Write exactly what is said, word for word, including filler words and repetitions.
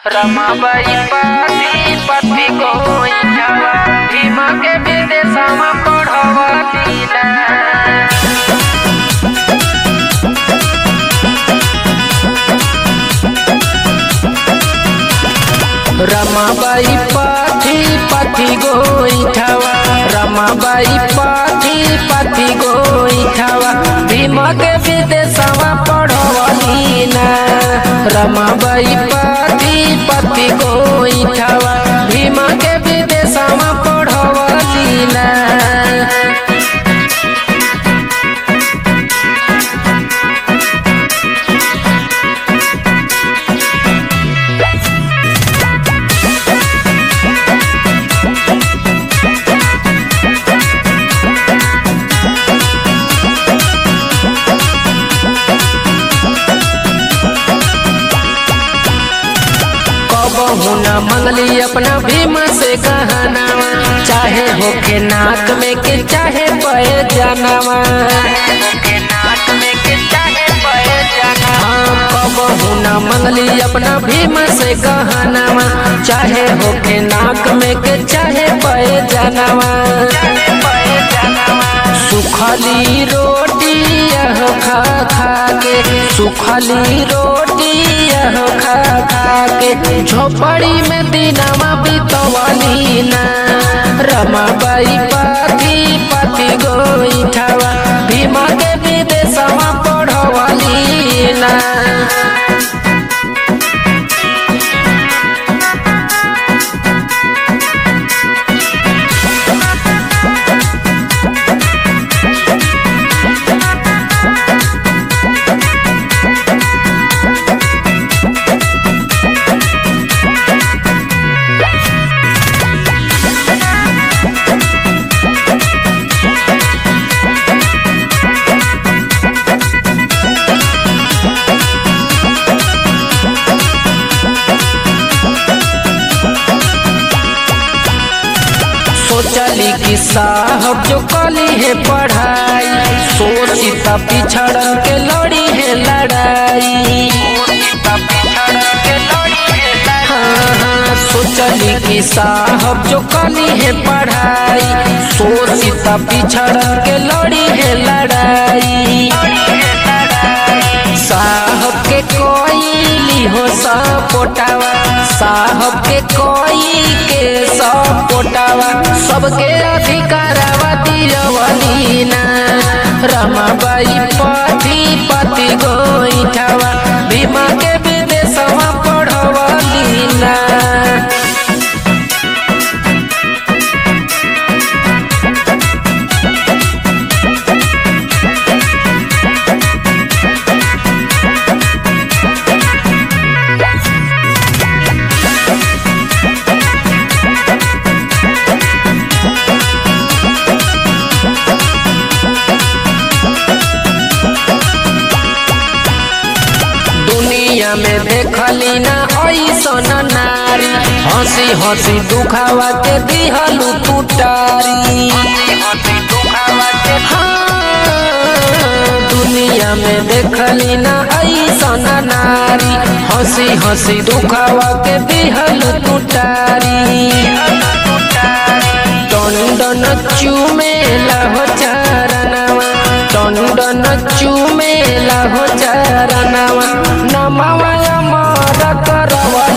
रमाबाई पाती पति गोइठवा भीमा के विदेशवा पढ़वतीना। रमाबाई पाती पति गोइठवा रमाबाई पाती पति गोइठवा भीमा के विदेशवा पढ़वतीना। रमाबाई पाती पति गोइठवा भीमा के विदेशवा पढ़वतीना। बहुना मंगली अपना भीमा से गहना, चाहे होके नाक में के चाहे पए जानवा। हाँ बहुना मंगली अपना भीमा से गहना, चाहे होके नाक में के चाहे पए जानवा। सुखली रोटी यह खा खा के सुखली रोटी यह खा खा के झोपड़ी में दिनवा बितवली ना। रमाबाई पाती पति गोइठवा भीमा के विदेशवा पढ़वली ना। सोचली कि साहब जो कली है पढ़ाई, सोची तब पिछड़न के लड़ी है लड़ाई। हाँ हाँ सोचली कि साहब जो कली है पढ़ाई, सोची तब पिछड़न के लड़ी है लड़ाई। साहब के कोई हो सपोटावा साहब के कोई के सपोटावा सबके अधिकारवा दिलवली ना। रमाबाई पाती पति गोइठवा भीमा के विदेशवा पढ़वली ना। दुनिया में देखली ना ऐसन नारी, हंसी हंसी दुखावा के दिहलू टूटारी। हाँ दुनिया में देखली ना ऐसन नारी, हंसी हंसी दुखावा के दिहलू टूटारी। टंडन चूमेला हो चरणवा टंडन चूमेला हो चरणवा नमवा अमर करवा